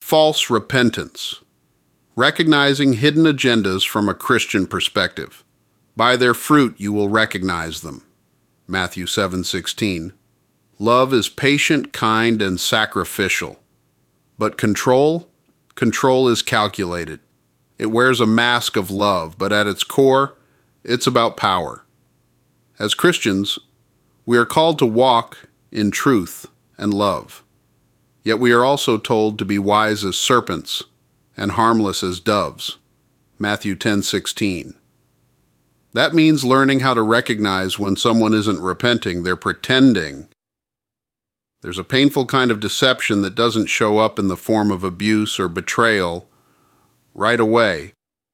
False repentance. Recognizing hidden agendas from a Christian perspective. By their fruit you will recognize them. Matthew 7:16. Love is patient, kind, and sacrificial. But control is calculated. It wears a mask of love, but at its core, it's about power. As Christians, we are called to walk in truth and love. Yet we are also told to be wise as serpents and harmless as doves. Matthew 10:16. That means learning how to recognize when someone isn't repenting, they're pretending. There's a painful kind of deception that doesn't show up in the form of abuse or betrayal right away.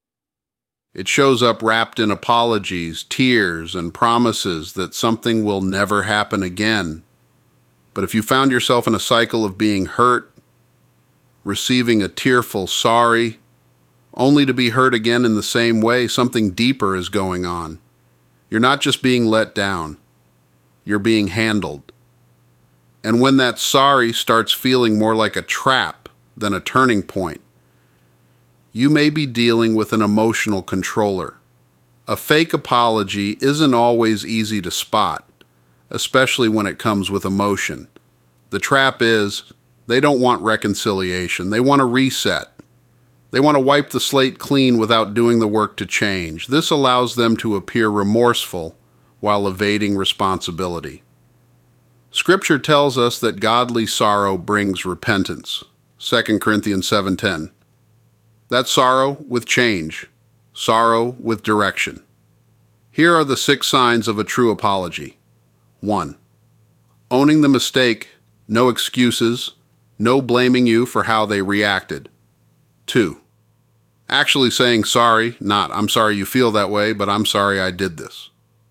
It shows up wrapped in apologies, tears, and promises that something will never happen again. But if you found yourself in a cycle of being hurt, receiving a tearful sorry, only to be hurt again in the same way, something deeper is going on. You're not just being let down, you're being handled. And when that sorry starts feeling more like a trap than a turning point, you may be dealing with an emotional controller. A fake apology isn't always easy to spot, especially when it comes with emotion. The trap is, they don't want reconciliation. They want a reset. They want to wipe the slate clean without doing the work to change. This allows them to appear remorseful while evading responsibility. Scripture tells us that godly sorrow brings repentance. 2 Corinthians 7:10. That's sorrow with change, sorrow with direction. Here are the 6 signs of a true apology. 1. Owning the mistake, no excuses, no blaming you for how they reacted. 2. Actually saying sorry, not I'm sorry you feel that way, but I'm sorry I did this.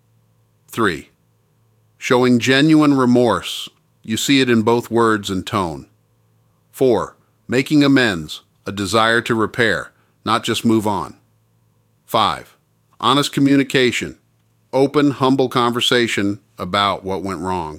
3. Showing genuine remorse. You see it in both words and tone. 4. Making amends, a desire to repair, not just move on. 5. Honest communication, open, humble conversation about what went wrong.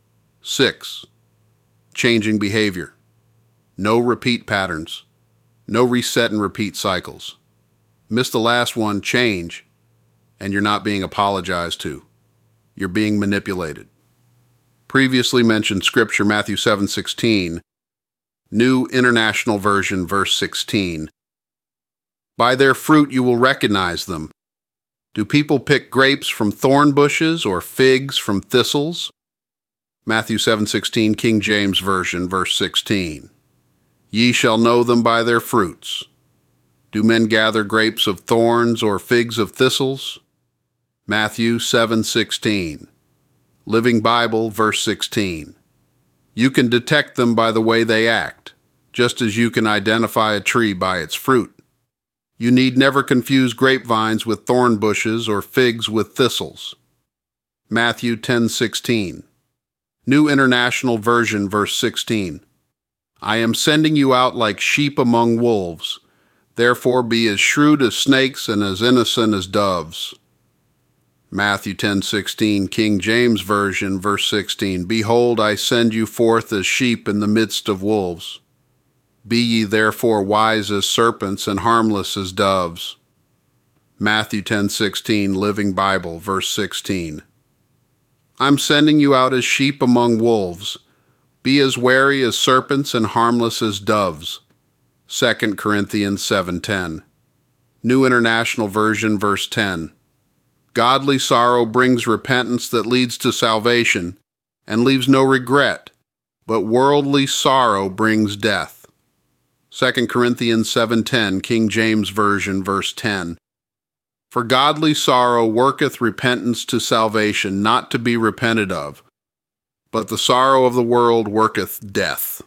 6. Changing behavior. No repeat patterns. No reset and repeat cycles. Miss the last one, change, and you're not being apologized to. You're being manipulated. Previously mentioned scripture, Matthew 7:16, New International Version, verse 16. By their fruit you will recognize them. Do people pick grapes from thorn bushes or figs from thistles? Matthew 7:16, King James Version, verse 16. Ye shall know them by their fruits. Do men gather grapes of thorns or figs of thistles? Matthew 7:16. Living Bible, verse 16. You can detect them by the way they act, just as you can identify a tree by its fruit. You need never confuse grapevines with thorn bushes or figs with thistles. Matthew 10:16. New International Version, verse 16. I am sending you out like sheep among wolves. Therefore be as shrewd as snakes and as innocent as doves. Matthew 10:16, King James Version, verse 16. Behold, I send you forth as sheep in the midst of wolves. Be ye therefore wise as serpents and harmless as doves. Matthew 10:16, Living Bible, verse 16. I'm sending you out as sheep among wolves. Be as wary as serpents and harmless as doves. 2 Corinthians 7:10. New International Version, verse 10. Godly sorrow brings repentance that leads to salvation and leaves no regret, but worldly sorrow brings death. 2 Corinthians 7:10, King James Version, verse 10. For godly sorrow worketh repentance to salvation, not to be repented of, but the sorrow of the world worketh death.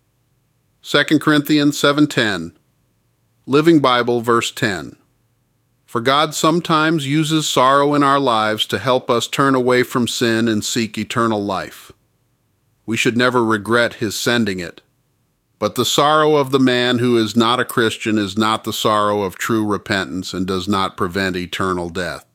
2 Corinthians 7:10, Living Bible, verse 10. For God sometimes uses sorrow in our lives to help us turn away from sin and seek eternal life. We should never regret His sending it. But the sorrow of the man who is not a Christian is not the sorrow of true repentance and does not prevent eternal death.